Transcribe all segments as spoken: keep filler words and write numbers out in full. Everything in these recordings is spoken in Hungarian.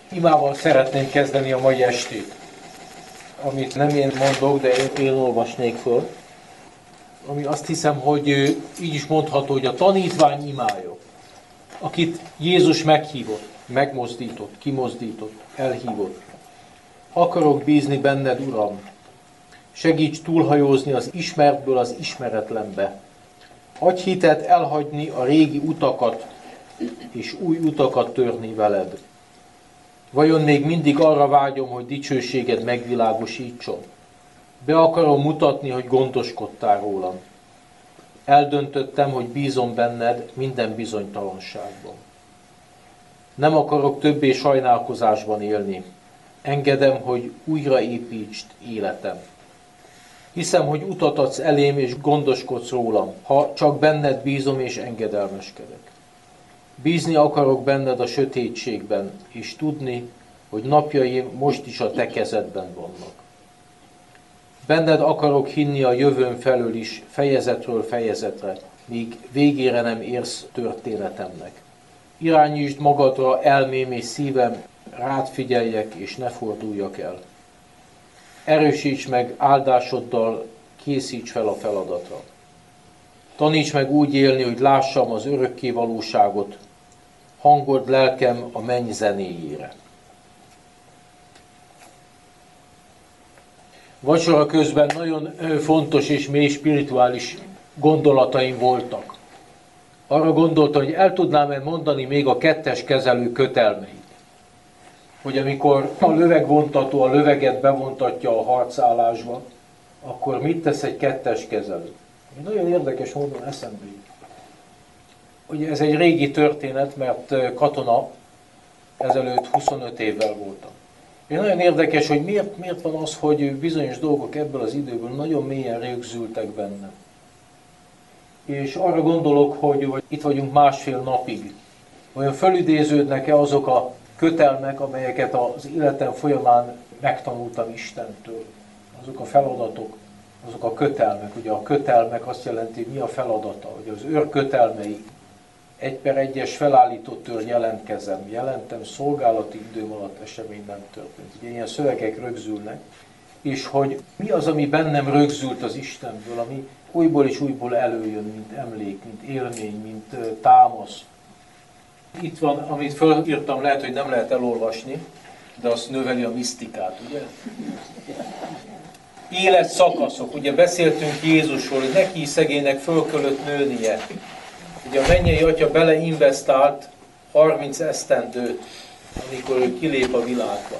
Imával szeretném kezdeni a mai estét, amit nem én mondok, de én, én olvasnék föl, ami azt hiszem, hogy így is mondható, hogy a tanítvány imája, akit Jézus meghívott, megmozdított, kimozdított, elhívott. Akarok bízni benned, Uram, segíts túlhajózni az ismertből az ismeretlenbe. Adj hitet elhagyni a régi utakat, és új utakat törni veled. Vajon még mindig arra vágyom, hogy dicsőséged megvilágosítson? Be akarom mutatni, hogy gondoskodtál rólam. Eldöntöttem, hogy bízom benned minden bizonytalanságban. Nem akarok többé sajnálkozásban élni. Engedem, hogy újraépítsd életem. Hiszem, hogy utat adsz elém, és gondoskodsz rólam, ha csak benned bízom és engedelmeskedek. Bízni akarok benned a sötétségben, és tudni, hogy napjaim most is a te kezedben vannak. Benned akarok hinni a jövőm felől is, fejezetről fejezetre, míg végére nem érsz történetemnek. Irányítsd magadra elmém és szívem, rád figyeljek, és ne forduljak el. Erősíts meg áldásoddal, készíts fel a feladatra. Taníts meg úgy élni, hogy lássam az örökké valóságot, hangold lelkem a menny zenéjére. Vacsora közben nagyon fontos és mély spirituális gondolataim voltak. Arra gondoltam, hogy el tudnám-e mondani még a kettes kezelő kötelmeit. Hogy amikor a lövegvontató a löveget bevontatja a harcállásba, akkor mit tesz egy kettes kezelő? Nagyon érdekes módon eszembe jut. Ugye ez egy régi történet, mert katona ezelőtt huszonöt évvel voltam. És nagyon érdekes, hogy miért, miért van az, hogy bizonyos dolgok ebből az időből nagyon mélyen rögzültek bennem. És arra gondolok, hogy, hogy itt vagyunk másfél napig. Olyan fölidéződnek-e azok a kötelmek, amelyeket az életem folyamán megtanultam Istentől. Azok a feladatok, azok a kötelmek. Ugye a kötelmek azt jelenti, hogy mi a feladata. Ugye az őr kötelmei. Egy per egyes felállítottól jelentkezem, jelentem, szolgálati időm alatt esemény nem történt. Ugye ilyen szövegek rögzülnek, és hogy mi az, ami bennem rögzült az Istenből, ami újból és újból előjön, mint emlék, mint élmény, mint támasz. Itt van, amit fölírtam, lehet, hogy nem lehet elolvasni, de azt növeli a misztikát, ugye? Életszakaszok, ugye beszéltünk Jézusról, hogy neki szegénynek föl kellett nőnie. Ugye a mennyei atya beleinvestált harminc esztendőt, amikor ő kilép a világba.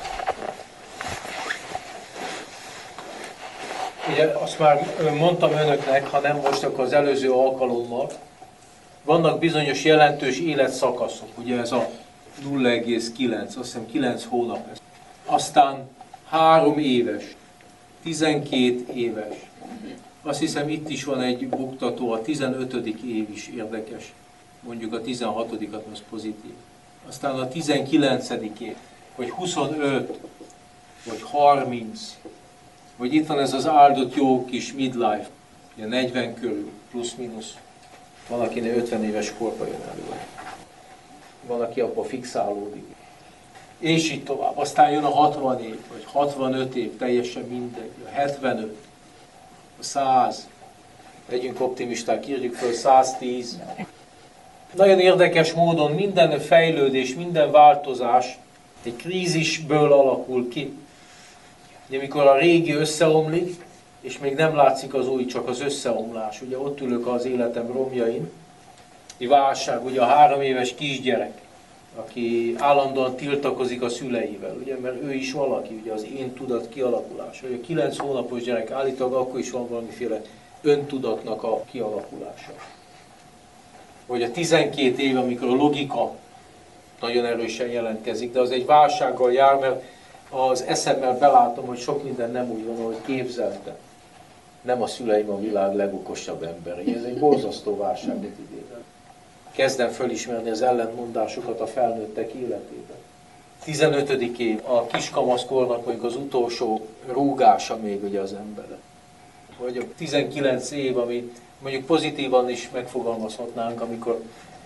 Ugye azt már mondtam önöknek, ha nem most, akkor az előző alkalommal, vannak bizonyos jelentős életszakaszok, ugye ez a nulla egész kilenc, azt hiszem kilenc hónap ez. Aztán három éves, tizenkét éves. Azt hiszem itt is van egy buktató, a tizenötödik év is érdekes. Mondjuk a tizenhatodikat az pozitív. Aztán a tizenkilencedik év, vagy huszonöt, vagy harminc, vagy itt van ez az áldott jó kis midlife, ugye negyven körül, plusz-minusz. Van, akinek ötven éves korba jön elő. Van, aki abba fixálódik. És így tovább. Aztán jön a hatvan év, vagy hatvanöt év, teljesen mindegy. A hetvenöt, a száz. Legyünk optimisták, írjuk föl száztíz. Nagyon érdekes módon minden fejlődés, minden változás egy krízisből alakul ki. Ugye, amikor a régi összeomlik, és még nem látszik az új, csak az összeomlás. Ugye ott ülök az életem romjain. Egy válság, ugye a három éves kisgyerek, aki állandóan tiltakozik a szüleivel, ugye, mert ő is valaki, ugye az én tudat kialakulása. Vagy a kilenc hónapos gyerek állítólag akkor is van valamiféle öntudatnak a kialakulása. Vagy a tizenkét év, amikor a logika nagyon erősen jelentkezik, de az egy válsággal jár, mert az eszemmel belátom, hogy sok minden nem úgy van, ahogy képzeltem. Nem a szüleim a világ legokosabb emberei. Ez egy borzasztó válságot idézem. Kezdem fölismerni az ellentmondásokat a felnőttek életében. tizenötödik év, a kiskamaszkornak mondjuk az utolsó rúgása még ugye az embere. Vagy a tizenkilenc év, ami mondjuk pozitívan is megfogalmazhatnánk, amikor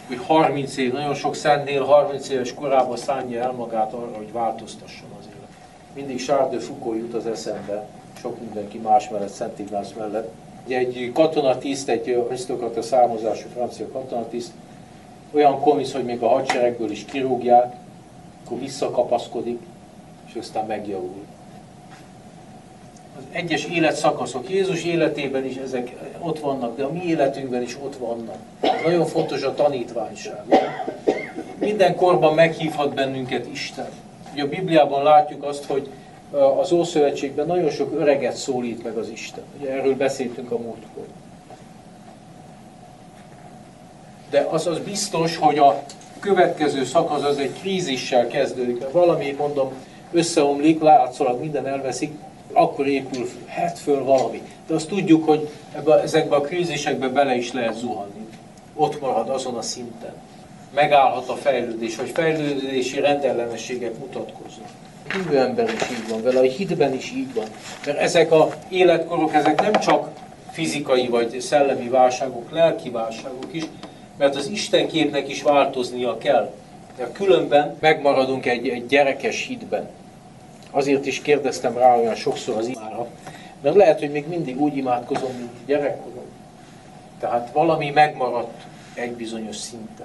hogy harminc év, nagyon sok szentnél harminc éves korában szánja el magát arra, hogy változtasson az élet. Mindig Charles de Foucault jut az eszembe, sok mindenki más mellett, Szent Ignác mellett. Ugye egy katonatiszt, egy arisztokrata származású francia katonatiszt, olyan komisz, hogy még a hadseregből is kirúgják, akkor visszakapaszkodik, és aztán megjavul. Az egyes életszakaszok, Jézus életében is ezek ott vannak, de a mi életünkben is ott vannak. Nagyon fontos a tanítványság. Minden korban meghívhat bennünket Isten. Ugye a Bibliában látjuk azt, hogy az Ószövetségben nagyon sok öreget szólít meg az Isten. Ugye erről beszéltünk a múltkor. De az az biztos, hogy a következő szakasz az egy krízissel kezdődik. Mert valami, mondom, összeomlik, látszólag minden elveszik, akkor épül hát föl valami. De azt tudjuk, hogy ebbe, ezekbe a krízisekbe bele is lehet zuhanni. Ott marad azon a szinten. Megállhat a fejlődés, vagy fejlődési rendellenességek mutatkoznak. A hívő ember is így van vele, a hitben is így van. Mert ezek az életkorok, ezek nem csak fizikai vagy szellemi válságok, lelki válságok is, mert az Istenképnek is változnia kell. De különben megmaradunk egy, egy gyerekes hitben. Azért is kérdeztem rá olyan sokszor az imára, mert lehet, hogy még mindig úgy imádkozom, mint gyerekkorom. Tehát valami megmaradt egy bizonyos szinten.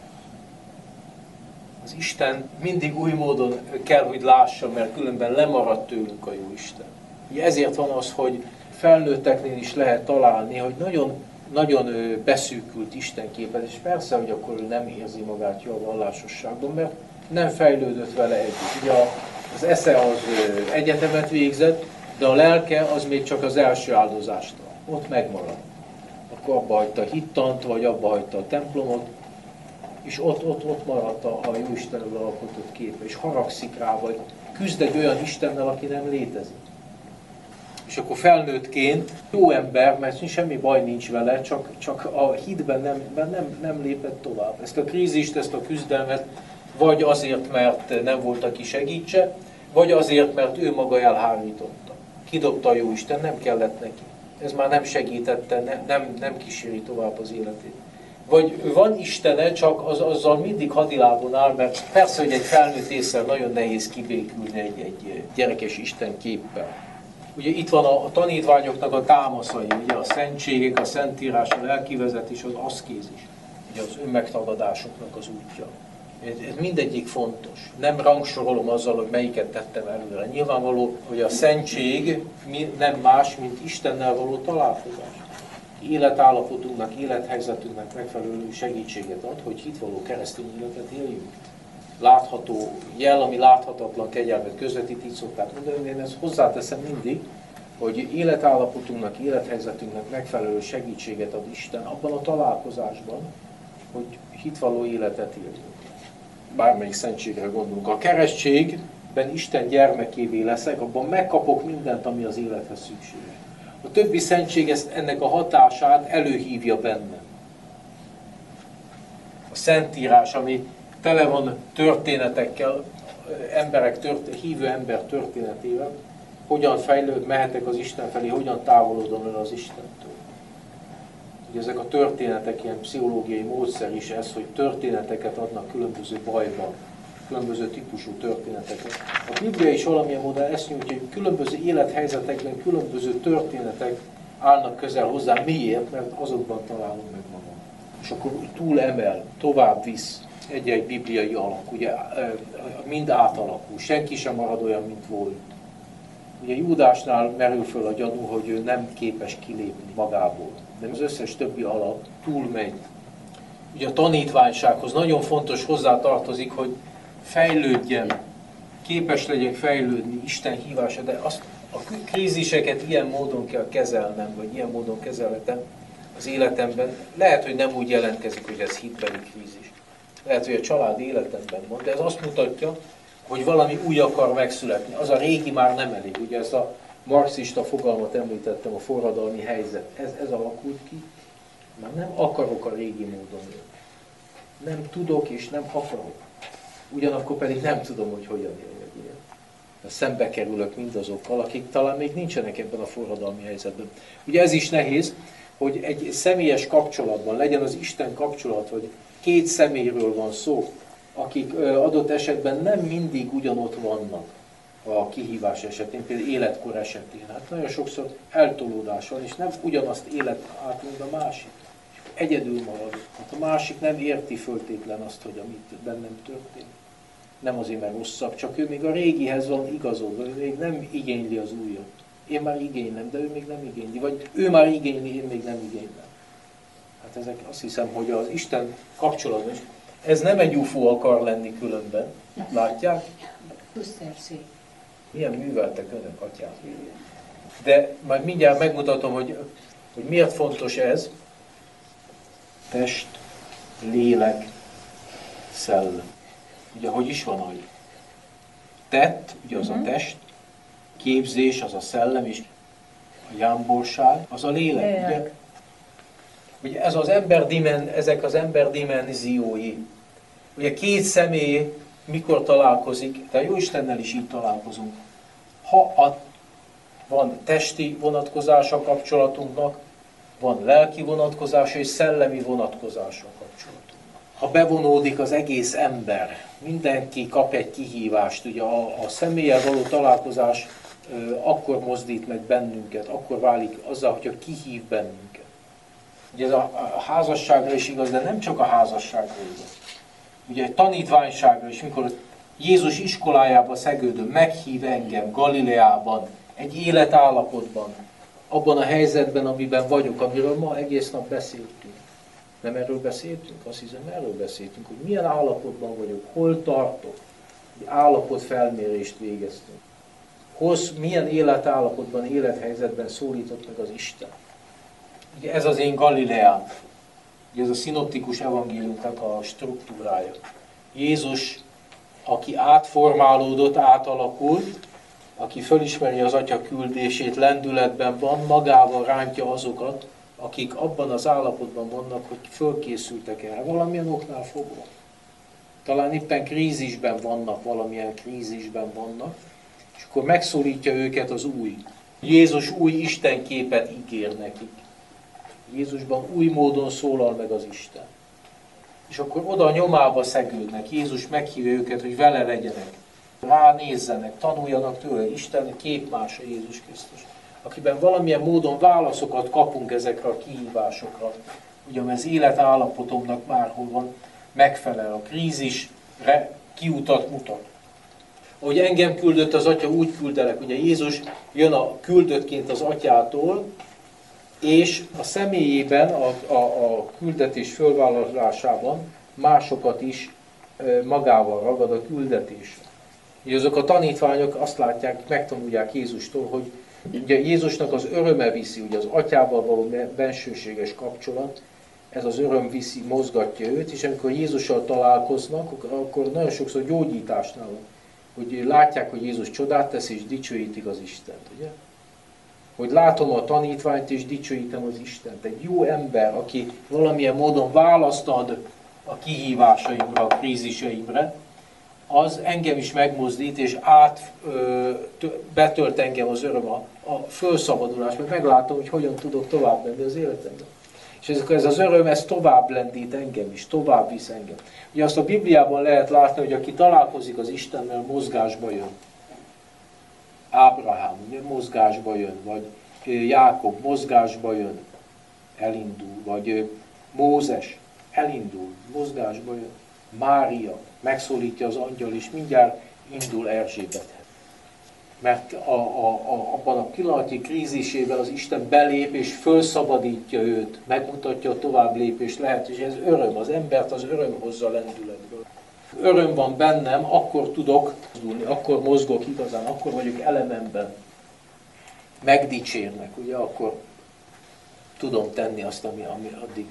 Az Isten mindig új módon kell, hogy lássa, mert különben lemaradt tőlünk a jó Isten. Ezért van az, hogy felnőtteknél is lehet találni, hogy nagyon, nagyon beszűkült Istenképet, és persze, hogy akkor ő nem érzi magát jó a vallásosságban, mert nem fejlődött vele együtt. Ugye az esze az egyetemet végzett, de a lelke az még csak az első áldozástól. Ott megmarad. Akkor abba hagyta a hittant, vagy abba hagyta a templomot, és ott, ott, ott maradt a, a jó Istenről alkotott képe, és haragszik rá, vagy küzd egy olyan Istennel, aki nem létezik. És akkor felnőttként jó ember, mert semmi baj nincs vele, csak, csak a hitben nem, nem, nem lépett tovább. Ezt a krízist, ezt a küzdelmet vagy azért, mert nem volt, aki segítse, vagy azért, mert ő maga elhárította. Kidobta a jó Isten, nem kellett neki. Ez már nem segítette, nem, nem, nem kíséri tovább az életét. Vagy van Istene, csak az, azzal mindig hadilábon áll, mert persze, hogy egy felnőtt észre nagyon nehéz kibékülni egy, egy gyerekes Isten képpel. Ugye itt van a, a tanítványoknak a támaszai, ugye a szentségek, a szentírás, a lelkivezetés, az aszkézis, ugye az önmegtagadásoknak az útja. Ez, ez mindegyik fontos. Nem rangsorolom azzal, hogy melyiket tettem előre. Nyilvánvaló, hogy a szentség nem más, mint Istennel való találkozás. Életállapotunknak, élethelyzetünknek megfelelő segítséget ad, hogy hitvaló keresztény életet éljünk. Látható jel, ami láthatatlan kegyelmet közvetít, így szokták mondani, én ezt hozzáteszem mindig, hogy életállapotunknak, élethelyzetünknek megfelelő segítséget ad Isten abban a találkozásban, hogy hitvaló életet éljünk. Bármelyik szentségre gondolunk. A keresztségben Isten gyermekévé leszek, abban megkapok mindent, ami az élethez szükséges. A többi szentség ezt, ennek a hatását előhívja bennem. A Szentírás, ami tele van történetekkel, emberek tört, hívő ember történetével, hogyan fejlőd, mehetek az Isten felé, hogyan távolodom el az Istentől. Ugye ezek a történetek, ilyen pszichológiai módszer is ez, hogy történeteket adnak különböző bajban, különböző típusú történeteket. A Biblia is valamilyen módon ezt nyújtja, hogy különböző élethelyzetekben különböző történetek állnak közel hozzá. Miért? Mert azokban találom meg magam. És akkor túl emel, tovább visz egy-egy bibliai alak. Ugye mind átalakul, senki sem marad olyan, mint volt. Ugye Júdásnál merül föl a gyanú, hogy ő nem képes kilépni magából. De az összes többi alak túlmegy. Ugye a tanítványsághoz nagyon fontos hozzátartozik, hogy fejlődjen, képes legyek fejlődni, Isten hívása, de azt a kríziseket ilyen módon kell kezelnem, vagy ilyen módon kezelhetem az életemben. Lehet, hogy nem úgy jelentkezik, hogy ez hitbeli krízis. Lehet, hogy a család életemben van, de ez azt mutatja, hogy valami új akar megszületni. Az a régi már nem elég. Ugye ezt a marxista fogalmat említettem, a forradalmi helyzet. Ez, ez alakult ki. Már nem akarok a régi módon élni. Nem tudok és nem akarok. Ugyanakkor pedig nem tudom, hogy hogyan éljek ilyen. Szembe kerülök mindazokkal, akik talán még nincsenek ebben a forradalmi helyzetben. Ugye ez is nehéz, hogy egy személyes kapcsolatban legyen az Isten kapcsolat, vagy két személyről van szó, akik adott esetben nem mindig ugyanott vannak a kihívás esetén, például életkor esetén. Hát nagyon sokszor eltolódás van, és nem ugyanazt élet át, mint a másik. Egyedül marad. Hát a másik nem érti föltétlen azt, hogy amit bennem történt. Nem azért, mert rosszabb, csak ő még a régihez van igazodva, ő még nem igényli az újat. Én már igénylem, de ő még nem igényli. Vagy ő már igényli, én még nem igénylem. Hát ezek azt hiszem, hogy az Isten kapcsolatban is. Ez nem egy ufó akar lenni különben. Látják? Milyen műveltek önök, atyám. De majd mindjárt megmutatom, hogy, hogy miért fontos ez. Test, lélek, szellem. Ugye, hogy is van, hogy tett, ugye az a test, képzés, az a szellem, és a jámborság, az a lélek. Ugye? Ugye ez az ember dimen, ezek az ember dimenziói. Ugye két személy mikor találkozik, de a Jóistennel is így találkozunk. Ha a, van testi vonatkozása kapcsolatunknak, van lelki vonatkozása és szellemi vonatkozása kapcsolatunknak. Ha bevonódik az egész ember, mindenki kap egy kihívást, ugye a, a személlyel való találkozás ö, akkor mozdít meg bennünket, akkor válik azzal, hogyha kihív bennünket. Ugye ez a, a házasságra is igaz, de nem csak a házasságra igaz. Ugye egy tanítványságra is, mikor Jézus iskolájába szegődöm, meghív engem Galileában, egy életállapotban, abban a helyzetben, amiben vagyok, amiről ma egész nap beszéltünk. Nem erről beszéltünk? Azt hiszem, erről beszéltünk, hogy milyen állapotban vagyok, hol tartok. Egy állapotfelmérést végeztünk. Hossz, milyen életállapotban, élethelyzetben szólított meg az Isten. Ugye ez az én Galileám. Ugye ez a szinoptikus evangéliumnak a struktúrája. Jézus, aki átformálódott, átalakult, aki fölismeri az Atya küldését, lendületben van, magával rántja azokat, akik abban az állapotban vannak, hogy fölkészültek erre, valamilyen oknál fogva. Talán éppen krízisben vannak, valamilyen krízisben vannak, és akkor megszólítja őket az új. Jézus új istenképet ígér nekik. Jézusban új módon szólal meg az Isten. És akkor oda a nyomába szegődnek. Jézus meghívja őket, hogy vele legyenek. Ránézzenek, tanuljanak tőle. Isten képmása Jézus Krisztus. Akiben valamilyen módon válaszokat kapunk ezekre a kihívásokra. Ugye az életállapotomnak márhol van, megfelel a krízisre, kiutat mutat. Ahogy engem küldött az Atya, úgy küldelek. Ugye Jézus jön a küldöttként az Atyától, és a személyében, a, a, a küldetés fölvállalásában másokat is magával ragad a küldetésre. Ugye azok a tanítványok azt látják, megtanulják Jézustól, hogy ugye Jézusnak az öröme viszi, ugye az Atyával való bensőséges kapcsolat, ez az öröm viszi, mozgatja őt, és amikor Jézussal találkoznak, akkor nagyon sokszor gyógyításnál van, hogy látják, hogy Jézus csodát tesz, és dicsőítik az Istent, ugye? Hogy látom a tanítványt, és dicsőítem az Istent. Egy jó ember, aki valamilyen módon választ ad a kihívásaimra, a kríziseimre, az engem is megmozdít, és át ö, betölt engem az öröm a, a fölszabadulás, mert meglátom, hogy hogyan tudok tovább menni az életemben. És ez, ez az öröm, ez tovább lendít engem is, tovább visz engem. Ugye azt a Bibliában lehet látni, hogy aki találkozik az Istennel, mozgásba jön. Ábrahám, ugye, mozgásba jön, vagy Jákob mozgásba jön, elindul, vagy Mózes elindul, mozgásba jön. Mária megszólítja az angyal, és mindjárt indul Erzsébethez. Mert a, a, a, abban a pillanatnyi krízisében az Isten belép, és fölszabadítja őt, megmutatja a tovább lépés lehet, és ez öröm, az embert az öröm hozza lendületből. Öröm van bennem, akkor tudok mozdulni, akkor mozgok igazán, akkor vagyok elememben. Megdicsérnek, ugye, akkor tudom tenni azt, ami, ami addig.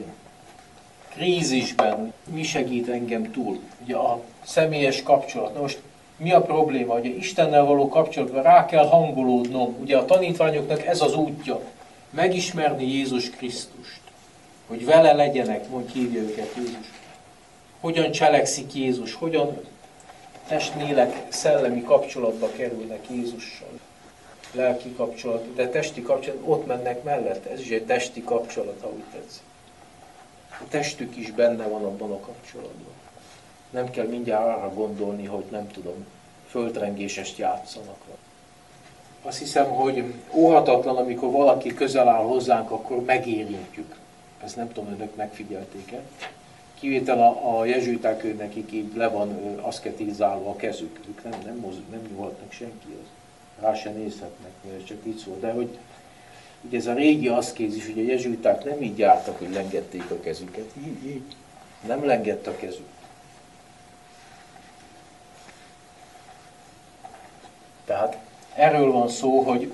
Krízisben mi segít engem túl? Ugye a személyes kapcsolat. Na most mi a probléma? Ugye Istennel való kapcsolatban rá kell hangolódnom. Ugye a tanítványoknak ez az útja. Megismerni Jézus Krisztust. Hogy vele legyenek, mondj hívja őket Jézus. Hogyan cselekszik Jézus, hogyan test-lélek szellemi kapcsolatba kerülnek Jézussal. Lelki kapcsolat, de testi kapcsolat, ott mennek mellette. Ez is egy testi kapcsolat, ahogy tetszik. A testük is benne van abban a kapcsolatban. Nem kell mindjárt arra gondolni, hogy nem tudom, földrengésest játszanak. Azt hiszem, hogy óhatatlan, amikor valaki közel áll hozzánk, akkor megérintjük. Ezt nem tudom, önök megfigyelték-e. Kivétel a, a jezsuiták, ő nekik így le van aszketizálva a kezük. Ők nem, nem, moz, nem nyúlhatnak senkihez. Rá se nézhetnek, mert csak így szól. De hogy ugye ez a régi aszkézis, ugye a jezsuiták nem így jártak, hogy lengették a kezüket. Így, így. Nem lengett a kezük. Tehát erről van szó, hogy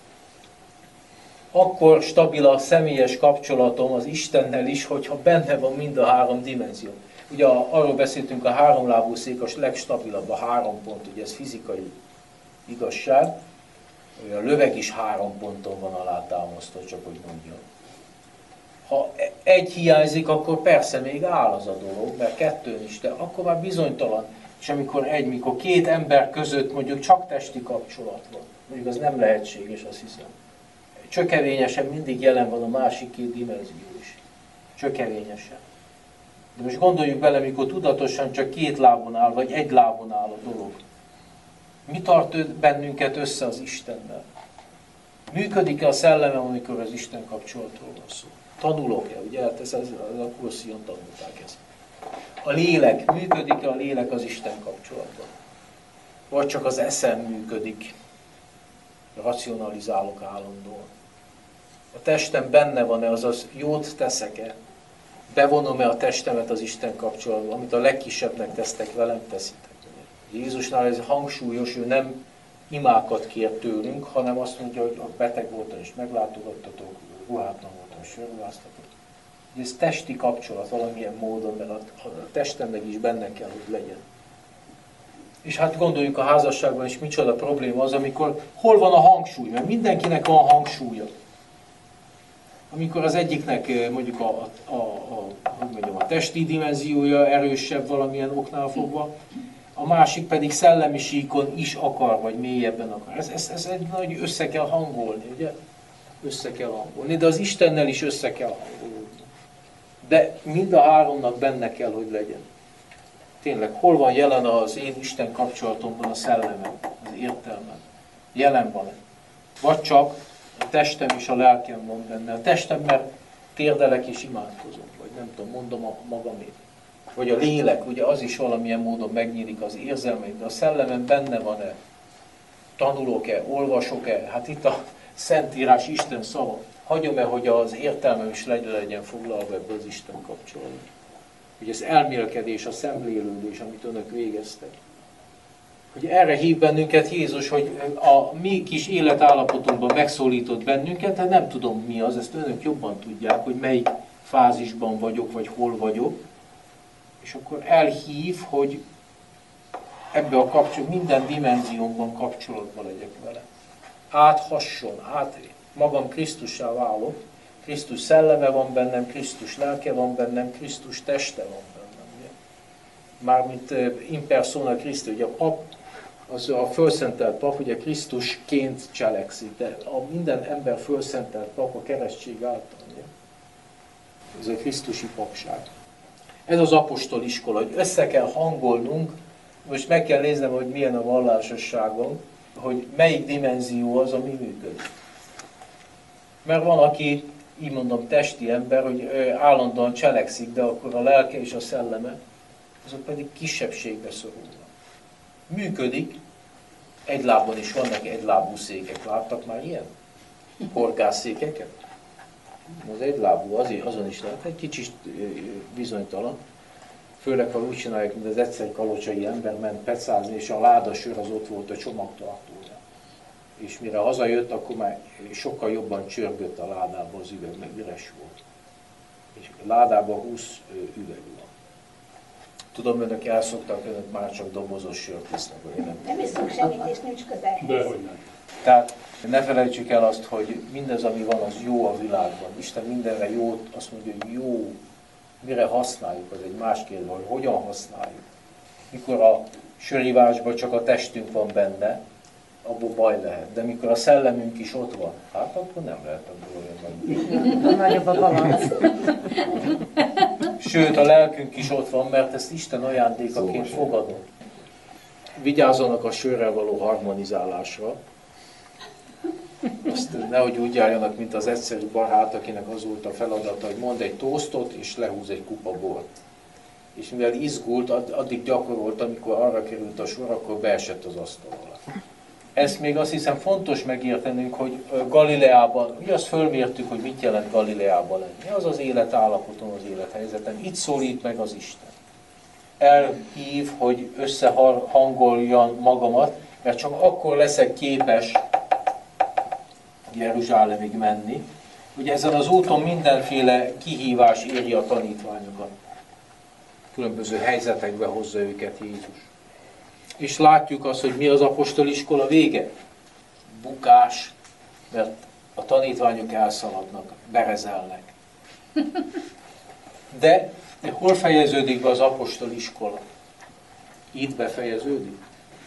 akkor stabil a személyes kapcsolatom az Istennel is, hogyha benne van mind a három dimenzió. Ugye arról beszéltünk, a háromlábú szék a legstabilabb, a három pont, ugye ez fizikai igazság. A löveg is három ponton van alátámasztva, csak hogy mondjam. Ha egy hiányzik, akkor persze még áll az a dolog, mert kettőn is, de akkor már bizonytalan. És amikor egy, mikor két ember között mondjuk csak testi kapcsolat van, mondjuk az nem lehetséges, azt hiszem. Csökevényesen mindig jelen van a másik két dimenzió is. Csökevényesen. De most gondoljuk bele, mikor tudatosan csak két lábon áll, vagy egy lábon áll a dolog. Mi tart bennünket össze az Istennel? Működik-e a szellemem, amikor az Isten kapcsolatról van szó? Tanulok-e? Ugye hát ez, ez, ez a kurszíjon tanulták ezt. A lélek, működik-e a lélek az Isten kapcsolatban? Vagy csak az eszem működik? Racionalizálok állandóan. A testem benne van-e, azaz jót teszek-e? Bevonom-e a testemet az Isten kapcsolatban? Amit a legkisebbnek tesztek, velem teszitek. Jézusnál ez hangsúlyos, ő nem imákat kér tőlünk, hanem azt mondja, hogy beteg voltam és meglátogattatok, ruhátlan voltam és felruháztatok. Ez testi kapcsolat valamilyen módon, mert a, a testemnek is benne kell, hogy legyen. És hát gondoljuk a házasságban is, micsoda probléma az, amikor hol van a hangsúly, mert mindenkinek van hangsúlya. Amikor az egyiknek mondjuk a, a, a, a, hogy mondjam, a testi dimenziója erősebb valamilyen oknál fogva, a másik pedig szellemi síkon is akar, vagy mélyebben akar. Ez, ez, ez egy nagy össze kell hangolni, ugye? Össze kell hangolni, de az Istennel is össze kell hangolni. De mind a háromnak benne kell, hogy legyen. Tényleg, hol van jelen az én Isten kapcsolatomban a szellemem, az értelmem? Jelen van-e? Vagy csak a testem és a lelkem van benne. A testem, mert térdelek és imádkozom, vagy nem tudom, mondom a magamét. Vagy a lélek, ugye az is valamilyen módon megnyílik az érzelmeim, de a szellemem benne van-e? Tanulok-e? Olvasok-e? Hát itt a Szentírás Isten szava. Hagyom-e, hogy az értelmem is legyen, legyen foglalva ebbe az Isten kapcsolatban? Hogy az elmélkedés, a szemlélődés, amit önök végeztek. Hogy erre hív bennünket Jézus, hogy a mi kis életállapotunkban megszólított bennünket, de nem tudom mi az, ezt önök jobban tudják, hogy melyik fázisban vagyok, vagy hol vagyok. És akkor elhív, hogy ebbe a kapcsolat, minden dimenziómban kapcsolatban legyek vele. Áthasson, át, magam Krisztussá válok, Krisztus szelleme van bennem, Krisztus lelke van bennem, Krisztus teste van bennem. Mármint in persona Christi, ugye a pap, az a fölszentelt pap, ugye Krisztusként cselekszik, de a minden ember fölszentelt pap a keresztség által. Ugye? Ez a krisztusi papság. Ez az apostol iskola, hogy össze kell hangolnunk, most meg kell néznem, hogy milyen a vallásosságom, hogy melyik dimenzió az, ami működik. Mert van, aki, így mondom, testi ember, hogy állandóan cselekszik, de akkor a lelke és a szelleme, azok pedig kisebbségbe szorulnak. Működik, egy lábon is vannak egylábú székek. Láttak már ilyen? Horgászszékeket? Az egylábú, azért, azon is lehet, egy kicsit bizonytalan. Főleg, ha úgy csinálják, mint az egyszerű kalocsai ember ment pecázni, és a ládasör az ott volt a csomagtartója. És mire hazajött, akkor már sokkal jobban csörgött a ládában az üveg, meg üres volt. És a ládában húsz üveg van. Tudom, önök elszoktak, önök már csak dobozos sört isznak, vagy nem. Nem iszunk semmit, és nincs közel. Dehogy nem. Tehát ne felejtsük el azt, hogy mindez, ami van, az jó a világban. Isten mindenre jót, azt mondja, hogy jó. Mire használjuk, az egy más kérdés, hogy hogyan használjuk. Mikor a sörivásban csak a testünk van benne, abból baj lehet. De mikor a szellemünk is ott van, hát akkor nem lehet abból olyan nagy. Nagyobb a balansz. Sőt, a lelkünk is ott van, mert ezt Isten ajándékaként fogadom. Vigyázzanak a sörrel való harmonizálásra. Azt nehogy úgy járjanak, mint az egyszerű barát, akinek az volt a feladata, hogy mond egy tosztot és lehúz egy kupa bort. És mivel izgult, addig gyakorolt, amikor arra került a sor, akkor beesett az asztal alá. Ezt még azt hiszem fontos megértenünk, hogy Galileában, mi azt fölmértük, hogy mit jelent Galileában lenni. Az az életállapoton, az élethelyzetem. Itt szólít meg az Isten. Elhív, hogy összehangoljam magamat, mert csak akkor leszek képes Jeruzsálemig menni. Ugye ezen az úton mindenféle kihívás éri a tanítványokat. Különböző helyzetekbe hozza őket Jézus. És látjuk azt, hogy mi az apostoliskola vége? Bukás, mert a tanítványok elszaladnak, berezelnek. De, de hol fejeződik be az apostoliskola? Itt befejeződik?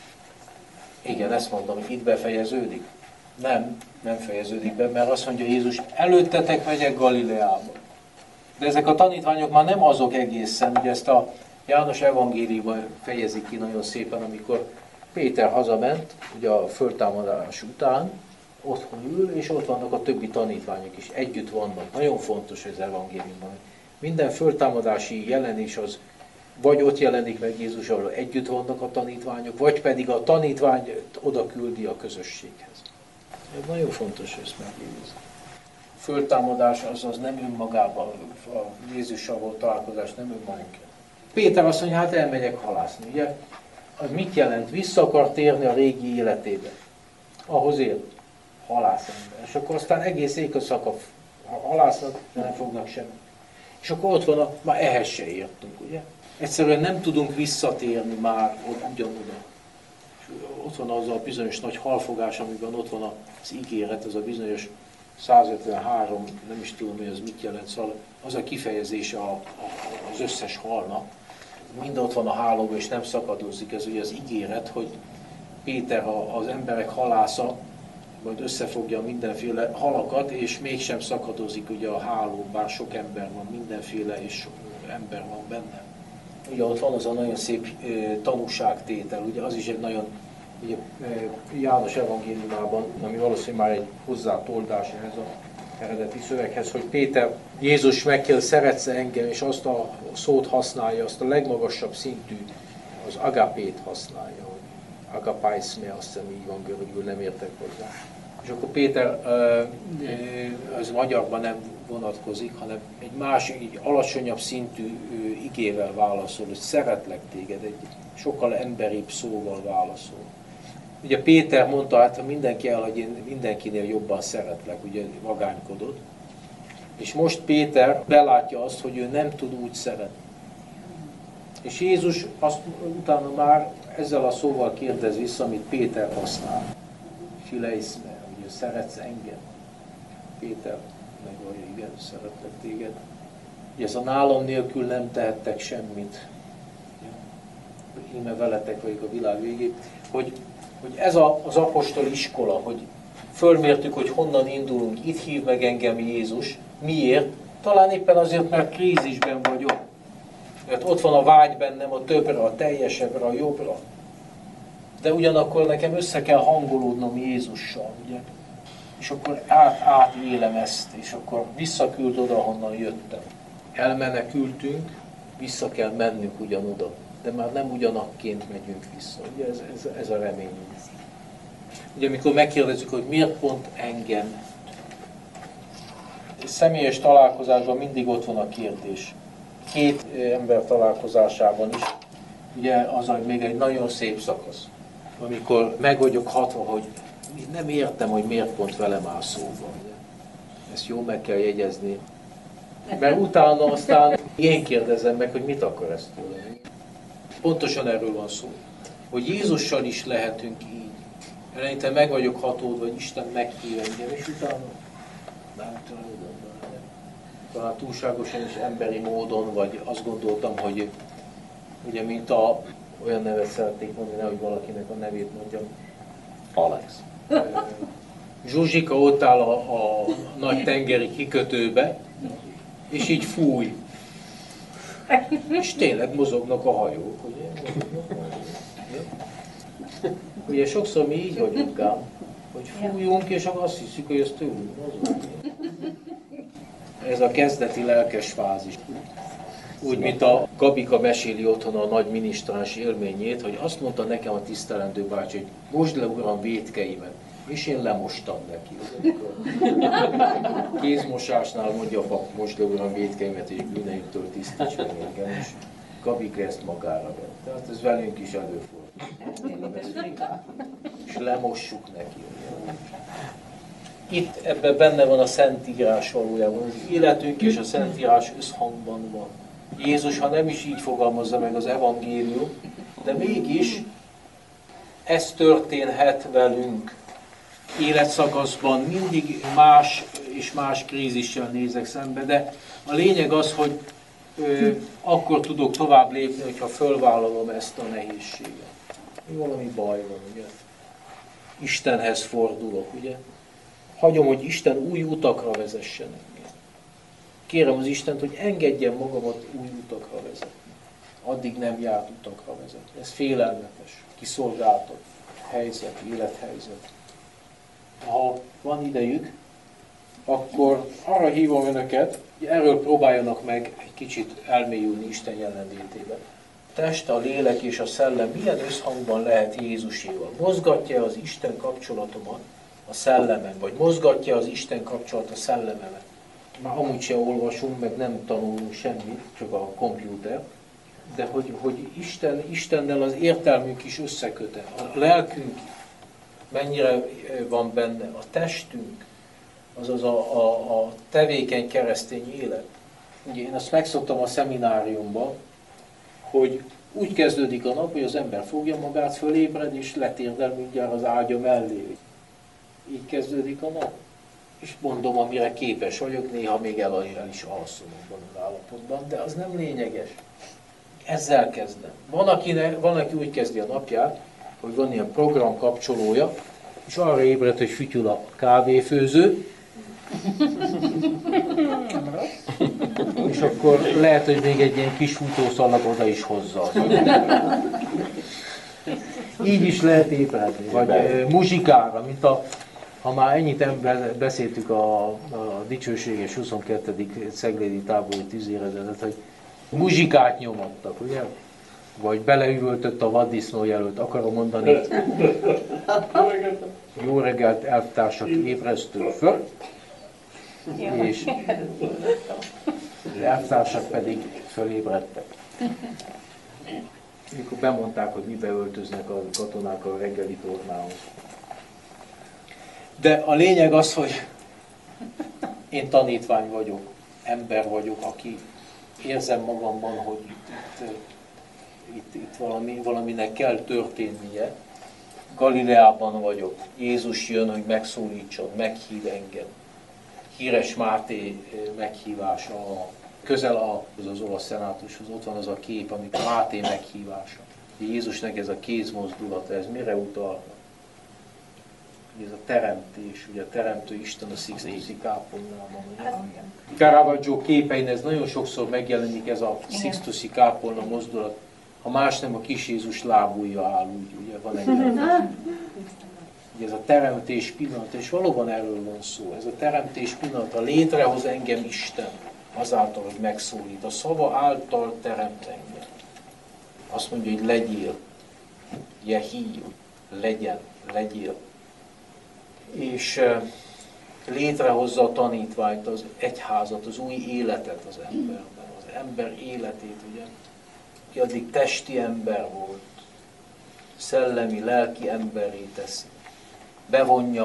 Igen, ezt mondom, hogy itt befejeződik. Nem, nem fejeződik be, mert azt mondja Jézus, előttetek megyek Galileába. De ezek a tanítványok már nem azok egészen, ugye ezt a János evangéliumban fejezik ki nagyon szépen, amikor Péter hazament, ugye a föltámadás után, otthon ül, és ott vannak a többi tanítványok is, együtt vannak. Nagyon fontos ez az evangéliumban. Minden föltámadási jelenés az vagy ott jelenik meg Jézus, ahol együtt vannak a tanítványok, vagy pedig a tanítvány oda küldi a közösséghez. Ez nagyon fontos ezt megjegyezni. Föltámadás az, az nem önmagában, a Jézussal volt találkozás nem önmagában. Péter azt mondja, hát elmegyek halászni, ugye? Az mit jelent? Vissza akar térni a régi életébe. Ahhoz él. Halászember. És akkor aztán egész éjszaka halásznak, de nem fognak semmit. És akkor ott van, a, már ehhez se értünk, ugye? Egyszerűen nem tudunk visszatérni már ugyanoda. És ott van az a bizonyos nagy halfogás, amiben ott van az ígéret, az a bizonyos százötvenhárom, nem is tudom, hogy az mit jelent, szóval az a kifejezése a, a, az összes halnak. Mind ott van a hálóban, és nem szakadozik, ez ugye az ígéret, hogy Péter az emberek halásza, majd összefogja mindenféle halakat, és mégsem szakadozik ugye a háló, bár sok ember van, mindenféle, és sok ember van benne. Ugye ott van az a nagyon szép e, tanúságtétel, ugye az is egy nagyon, ugye, e, János evangéliumában, ami valószínűleg már egy hozzátoldás ehhez az eredeti szöveghez, hogy Péter, Jézus megkérdezi, szeretsz engem, és azt a szót használja, azt a legmagasabb szintű, az agapét használja, hogy agapájszme, azt hiszem így van görögül, nem értek hozzá. És akkor Péter, az magyarban nem vonatkozik, hanem egy másik, egy alacsonyabb szintű igével válaszol, hogy szeretlek téged, egy sokkal emberibb szóval válaszol. Ugye Péter mondta, hát ha mindenki elhagy, én mindenkinél jobban szeretlek, ugye magánykodott. És most Péter belátja azt, hogy ő nem tud úgy szeretni. És Jézus azt utána már ezzel a szóval kérdez vissza, amit Péter használ. Fileiszme, ugye szeretsz engem? Péter megvallja, igen, szeretlek téged. Ugye ez a nálam nélkül nem tehettek semmit. Íme veletek vagyok a világ végéig. Hogy, hogy ez a, az apostol iskola, hogy fölmértük, hogy honnan indulunk, itt hív meg engem Jézus. Miért? Talán éppen azért, mert krízisben vagyok. Mert ott van a vágy bennem a többre, a teljesebbre, a jobbra. De ugyanakkor nekem össze kell hangolódnom Jézussal, ugye? És akkor át, átélem ezt, és akkor visszaküld oda, honnan jöttem. Elmenekültünk, vissza kell mennünk ugyanoda. De már nem ugyanakként megyünk vissza. Ugye ez, ez, ez a reményünk. Ugye amikor megkérdezzük, hogy miért pont engem, személyes találkozásban mindig ott van a kérdés. Két ember találkozásában is, ugye az még egy nagyon szép szakasz, amikor meg vagyok hatva, hogy nem értem, hogy miért pont velem áll szóba. Ezt jól meg kell jegyezni. Mert utána aztán én kérdezem meg, hogy mit akar ezt tőlem. Pontosan erről van szó, hogy Jézussal is lehetünk így. Eleinte meg vagyok hatódva, hogy Isten meghív engem, és utána nem tudom, talán túlságosan is emberi módon, vagy azt gondoltam, hogy ugye mint a, olyan nevet szeretnék mondani, nehogy valakinek a nevét mondjam, Alex. Zsuzsika ott áll a, a nagy tengeri kikötőbe, és így fúj. És tényleg mozognak a hajók, ugye? Ugye sokszor mi így vagyunk ám, hogy fújunk, és azt hiszük, hogy ez tőlünk mozog. Ez a kezdeti lelkes fázis. Úgy, mint a Gabika meséli otthon a nagy minisztráns élményét, hogy azt mondta nekem a tisztelendő bácsi, hogy mosd le, uram, vétkeimet. És én lemostam neki. Kézmosásnál mondja a pap, mosd le, uram, vétkeimet, és bűneiktől tisztíts meg engem. És Gabika ezt magára vett. Tehát ez velünk is előfordul. És lemossuk neki. Itt ebben benne van a Szentírás valójában. Az életünk és a Szentírás összhangban van. Jézus, ha nem is így fogalmazza meg az evangélium, de mégis ez történhet velünk. Életszakaszban mindig más és más krízissel nézek szembe, de a lényeg az, hogy ö, akkor tudok tovább lépni, hogyha fölvállalom ezt a nehézséget. Valami baj van, ugye? Istenhez fordulok, ugye? Hagyom, hogy Isten új utakra vezessen engem. Kérem az Istent, hogy engedjen magamat új utakra vezetni. Addig nem járt utakra vezetni. Ez félelmetes, kiszolgáltat helyzet, élethelyzet. Ha van idejük, akkor arra hívom önöket, hogy erről próbáljanak meg egy kicsit elmélyülni Isten jelenlétében. A test, a lélek és a szellem milyen összhangban lehet Jézuséval? Mozgatja az Isten kapcsolatomat a szellemen, vagy mozgatja az Isten kapcsolat a szellememet? Már amúgy sem olvasunk, meg nem tanulunk semmit, csak a kompjúter, de hogy, hogy Isten, Istennel az értelmünk is összeköte, a lelkünk mennyire van benne, a testünk, azaz a, a, a tevékeny keresztény élet. Ugye én azt megszoktam a szemináriumban, hogy úgy kezdődik a nap, hogy az ember fogja magát, fölébred, és letérdel mindjárt az ágya mellé. Így kezdődik a nap. És mondom, amire képes vagyok, néha még el, el is alszom abban az állapotban, de az nem lényeges. Ezzel kezdem. Van, akinek, van, aki úgy kezdi a napját, hogy van ilyen program kapcsolója, és arra ébred, hogy fütyül a kávéfőző, és akkor lehet, hogy még egy ilyen kis futószalag oda is hozza. Így is lehet ébredni, vagy e, muzsikára, mint a, ha már ennyit beszéltük a, a dicsőséges huszonkettedik ceglédi tábori tűzérezetet, hogy muzsikát nyomattak, ugye? Vagy beleüvöltött a vaddisznó jelölt, akarom mondani. Jó reggelt, elvtársak, ébresztő föl, és az elvtársak pedig fölébredtek. Mikor bemondták, hogy mibe öltöznek a katonák a reggeli tornához. De a lényeg az, hogy én tanítvány vagyok, ember vagyok, aki érzem magamban, hogy itt, itt, itt, itt valami, valaminek kell történnie. Galileában vagyok. Jézus jön, hogy megszólítson, meghív engem. Híres Máté meghívása, közel az, az olasz szenátushoz, ott van az a kép, amikor Máté meghívása. Jézusnak ez a kézmozdulata, ez mire utal? Ez a teremtés, ugye a teremtő Isten a Sixtusi kápolnában. Caravaggio képein ez nagyon sokszor megjelenik, ez a Sixtusi kápolna mozdulat. Ha más nem, a kis Jézus lábújja áll, úgy, ugye van egy ugye ez a teremtés pillanata, és valóban erről van szó. Ez a teremtés pillanata, létrehoz engem Isten azáltal, hogy megszólít. A szava által teremt engem. Azt mondja, hogy legyél, jehi, legyen, legyél. És uh, létrehozza a tanítványt, az egyházat, az új életet az emberben, az ember életét, ugye, ki addig testi ember volt, szellemi, lelki emberré teszi. Bevonja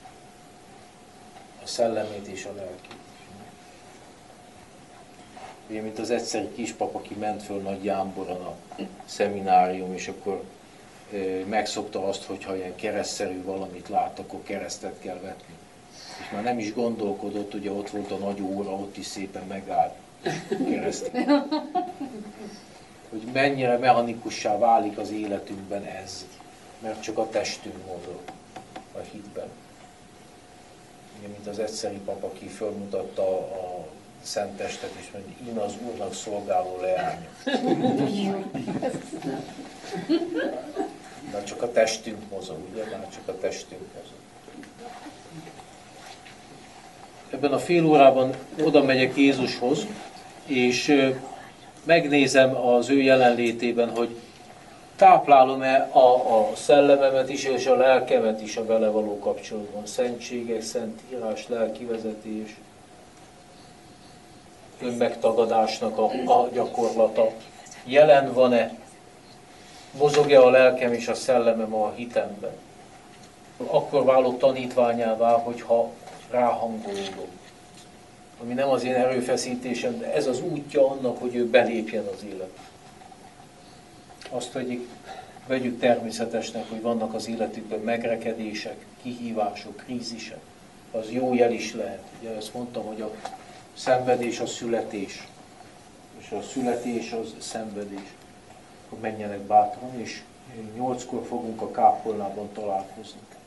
a szellemét és a lelkét. Ugye, mint az egyszerű kispap, aki ment föl Nagy Jámboron a szeminárium, és akkor e, megszokta azt, hogy ha ilyen keresztszerű valamit lát, akkor keresztet kell vetni. És már nem is gondolkodott, ugye ott volt a nagy óra, ott is szépen megállt keresztül. Hogy mennyire mechanikussá válik az életünkben ez, mert csak a testünk mozog. a hitben. Ugye, mint az egyszeri pap, aki fölmutatta a Szentestet, és mondja, íme az Úrnak szolgáló leánya. Már csak a testünk mozog, ugye? Már csak a testünk mozog. Ebben a fél órában oda megyek Jézushoz, és megnézem az ő jelenlétében, hogy táplálom-e a, a szellememet is, és a lelkemet is a vele való kapcsolatban. Szentségek, szentírás, lelkivezetés, önmegtagadásnak a, a gyakorlata. Jelen van-e? Mozog-e a lelkem és a szellemem a hitemben? Akkor válok tanítványává, hogyha ráhangolódom. Ami nem az én erőfeszítésem, de ez az útja annak, hogy ő belépjen az életbe. Azt vegyük, vegyük természetesnek, hogy vannak az életükben megrekedések, kihívások, krízisek. Az jó jel is lehet. Ugye ezt mondtam, hogy a szenvedés a születés, és a születés az szenvedés. Akkor menjenek bátran, és nyolckor fogunk a kápolnában találkozni.